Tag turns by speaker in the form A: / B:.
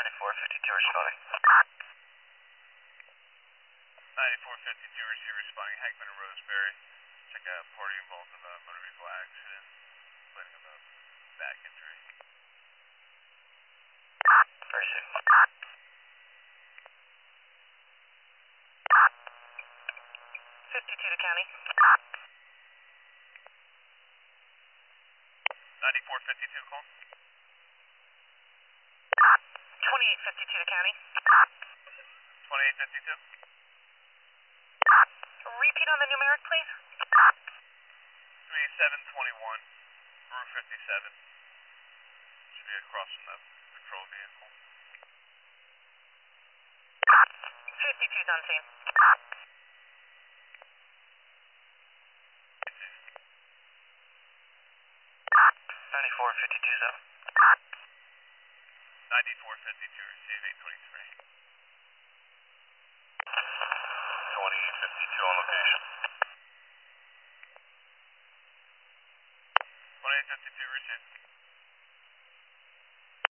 A: 9452 responding.
B: 9452 receive responding Hackman and Roseberry. Check out party involved in a motor vehicle accident, complaining of a back injury.
A: Receive. 52 to county.
B: 9452 call.
A: 2852 to county.
B: 2852.
A: Repeat on the numeric, please.
B: 3721, Brew 57. Should be across from the patrol vehicle.
A: 52's on scene. 9452's up.
B: 9452 receive 823.
A: 2852 on location.
B: 2852 receive.